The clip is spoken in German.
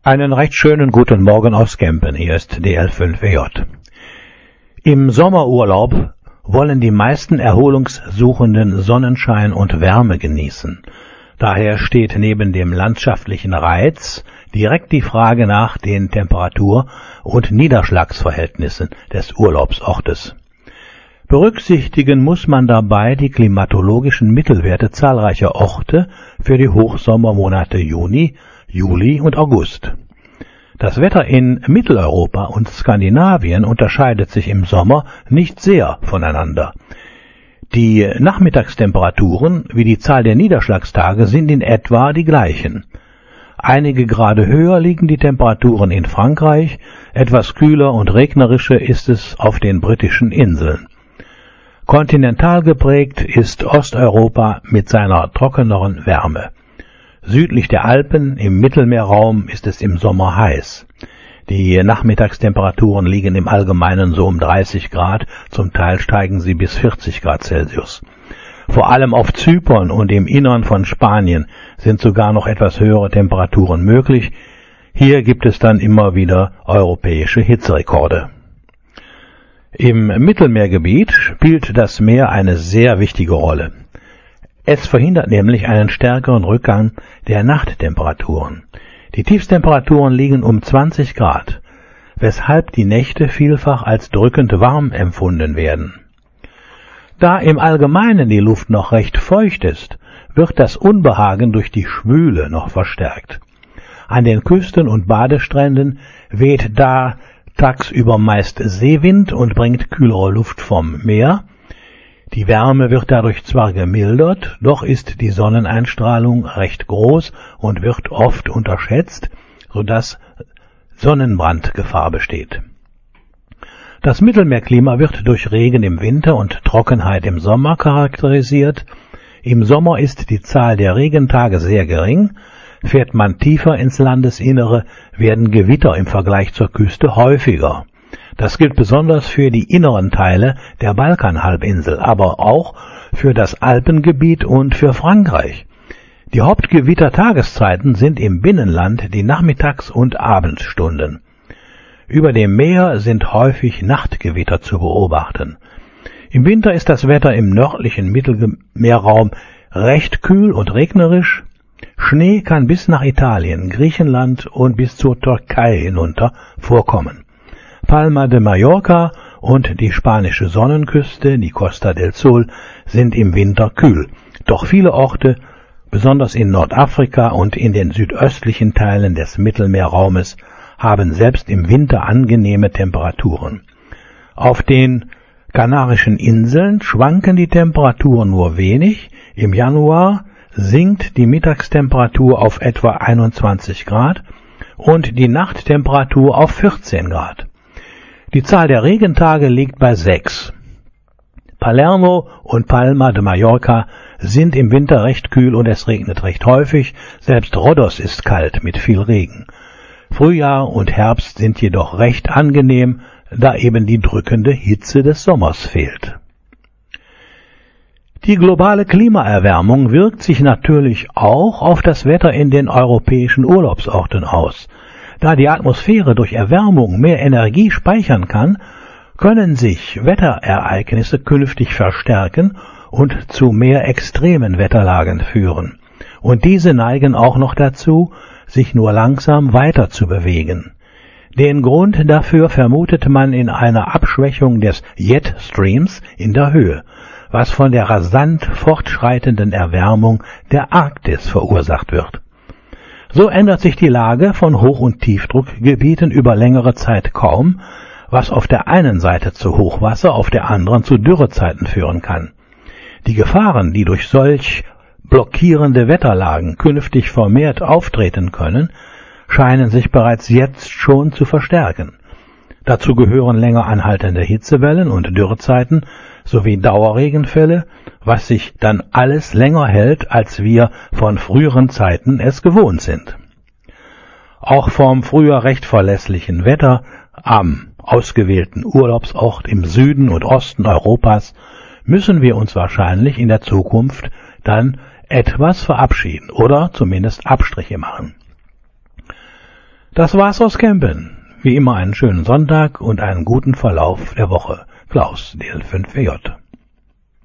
Einen recht schönen guten Morgen aus Kempen, hier ist DL5EJ. Im Sommerurlaub wollen die meisten Erholungssuchenden Sonnenschein und Wärme genießen. Daher steht neben dem landschaftlichen Reiz direkt die Frage nach den Temperatur- und Niederschlagsverhältnissen des Urlaubsortes. Berücksichtigen muss man dabei die klimatologischen Mittelwerte zahlreicher Orte für die Hochsommermonate Juni, Juli und August. Das Wetter in Mitteleuropa und Skandinavien unterscheidet sich im Sommer nicht sehr voneinander. Die Nachmittagstemperaturen wie die Zahl der Niederschlagstage sind in etwa die gleichen. Einige Grade höher liegen die Temperaturen in Frankreich, etwas kühler und regnerischer ist es auf den britischen Inseln. Kontinental geprägt ist Osteuropa mit seiner trockeneren Wärme. Südlich der Alpen im Mittelmeerraum ist es im Sommer heiß. Die Nachmittagstemperaturen liegen im Allgemeinen so um 30 Grad, zum Teil steigen sie bis 40 Grad Celsius. Vor allem auf Zypern und im Innern von Spanien sind sogar noch etwas höhere Temperaturen möglich. Hier gibt es dann immer wieder europäische Hitzerekorde. Im Mittelmeergebiet spielt das Meer eine sehr wichtige Rolle. Es verhindert nämlich einen stärkeren Rückgang der Nachttemperaturen. Die Tiefstemperaturen liegen um 20 Grad, weshalb die Nächte vielfach als drückend warm empfunden werden. Da im Allgemeinen die Luft noch recht feucht ist, wird das Unbehagen durch die Schwüle noch verstärkt. An den Küsten und Badestränden weht da tagsüber meist Seewind und bringt kühlere Luft vom Meer. Die Wärme wird dadurch zwar gemildert, doch ist die Sonneneinstrahlung recht groß und wird oft unterschätzt, sodass Sonnenbrandgefahr besteht. Das Mittelmeerklima wird durch Regen im Winter und Trockenheit im Sommer charakterisiert. Im Sommer ist die Zahl der Regentage sehr gering. Fährt man tiefer ins Landesinnere, werden Gewitter im Vergleich zur Küste häufiger. Das gilt besonders für die inneren Teile der Balkanhalbinsel, aber auch für das Alpengebiet und für Frankreich. Die Hauptgewittertageszeiten sind im Binnenland die Nachmittags- und Abendstunden. Über dem Meer sind häufig Nachtgewitter zu beobachten. Im Winter ist das Wetter im nördlichen Mittelmeerraum recht kühl und regnerisch. Schnee kann bis nach Italien, Griechenland und bis zur Türkei hinunter vorkommen. Palma de Mallorca und die spanische Sonnenküste, die Costa del Sol, sind im Winter kühl. Doch viele Orte, besonders in Nordafrika und in den südöstlichen Teilen des Mittelmeerraumes, haben selbst im Winter angenehme Temperaturen. Auf den Kanarischen Inseln schwanken die Temperaturen nur wenig. Im Januar sinkt die Mittagstemperatur auf etwa 21 Grad und die Nachttemperatur auf 14 Grad. Die Zahl der Regentage liegt bei 6. Palermo und Palma de Mallorca sind im Winter recht kühl und es regnet recht häufig. Selbst Rhodos ist kalt mit viel Regen. Frühjahr und Herbst sind jedoch recht angenehm, da eben die drückende Hitze des Sommers fehlt. Die globale Klimaerwärmung wirkt sich natürlich auch auf das Wetter in den europäischen Urlaubsorten aus. Da die Atmosphäre durch Erwärmung mehr Energie speichern kann, können sich Wetterereignisse künftig verstärken und zu mehr extremen Wetterlagen führen. Und diese neigen auch noch dazu, sich nur langsam weiter zu bewegen. Den Grund dafür vermutet man in einer Abschwächung des Jetstreams in der Höhe, was von der rasant fortschreitenden Erwärmung der Arktis verursacht wird. So ändert sich die Lage von Hoch- und Tiefdruckgebieten über längere Zeit kaum, was auf der einen Seite zu Hochwasser, auf der anderen zu Dürrezeiten führen kann. Die Gefahren, die durch solch blockierende Wetterlagen künftig vermehrt auftreten können, scheinen sich bereits jetzt schon zu verstärken. Dazu gehören länger anhaltende Hitzewellen und Dürrezeiten sowie Dauerregenfälle, was sich dann alles länger hält, als wir von früheren Zeiten es gewohnt sind. Auch vom früher recht verlässlichen Wetter am ausgewählten Urlaubsort im Süden und Osten Europas müssen wir uns wahrscheinlich in der Zukunft dann etwas verabschieden oder zumindest Abstriche machen. Das war's aus Kempen. Wie immer einen schönen Sonntag und einen guten Verlauf der Woche. Klaus, DL5WJ.